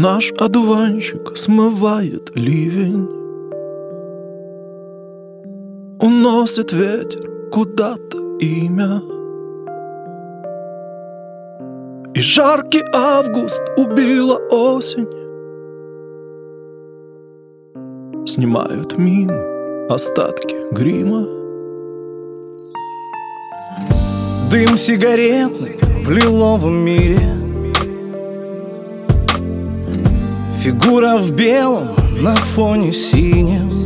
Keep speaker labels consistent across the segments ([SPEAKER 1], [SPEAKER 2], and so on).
[SPEAKER 1] Наш одуванчик смывает ливень, уносит ветер куда-то имя. И жаркий август убила осень. Снимают мины остатки грима.
[SPEAKER 2] Дым сигаретный в лиловом мире, фигура в белом на фоне синем.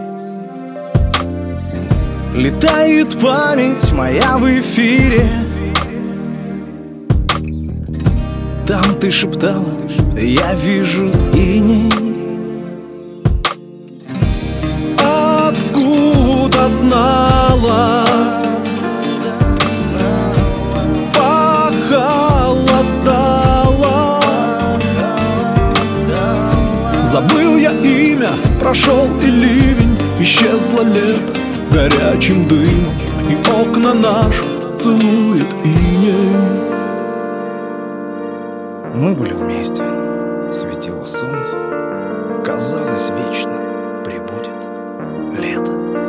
[SPEAKER 2] Летает память моя в эфире. Там ты шептала, я вижу иней.
[SPEAKER 1] Откуда знала? Похолодало. Забыл я имя, прошел и ливень, исчезло лето горячим дымом, и окна наши целует иней.
[SPEAKER 2] Мы были вместе, светило солнце, казалось, вечно прибудет лето.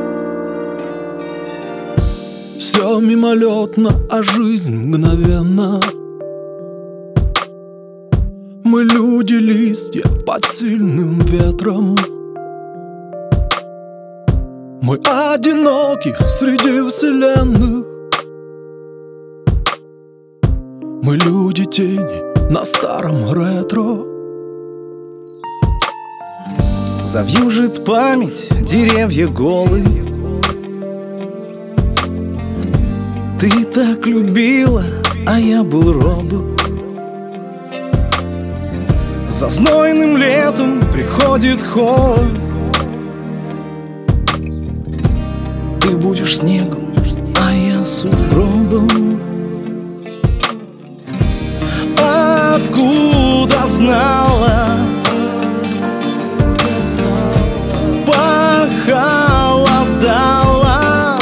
[SPEAKER 1] Все мимолетно, а жизнь мгновенно. Мы люди, листья под сильным ветром. Мы одиноки среди вселенных. Мы люди, тени на старом ретро.
[SPEAKER 2] Завьюжит память деревья голые. Ты так любила, а я был робок. За знойным летом приходит холод. Ты будешь снегом, а я сугробом. Откуда знала? Похолодало.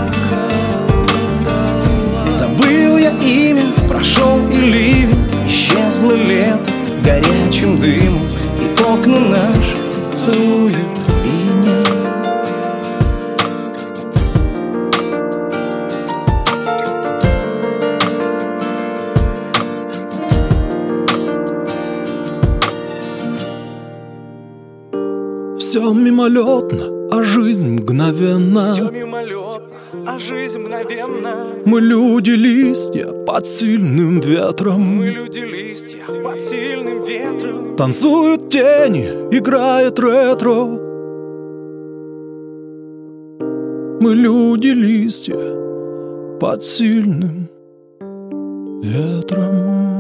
[SPEAKER 2] Забыл я имя, прошел и ливень, исчезло лето горячим дымом, и окна наши целует иней.
[SPEAKER 1] Все мимолетно, а жизнь мгновенно.
[SPEAKER 2] Все мимолетно, а жизнь мгновенно.
[SPEAKER 1] Мы люди, листья под сильным ветром.
[SPEAKER 2] Мы люди, листья под сильным ветром.
[SPEAKER 1] Танцуют тени, играет ретро. Мы люди, листья под сильным ветром.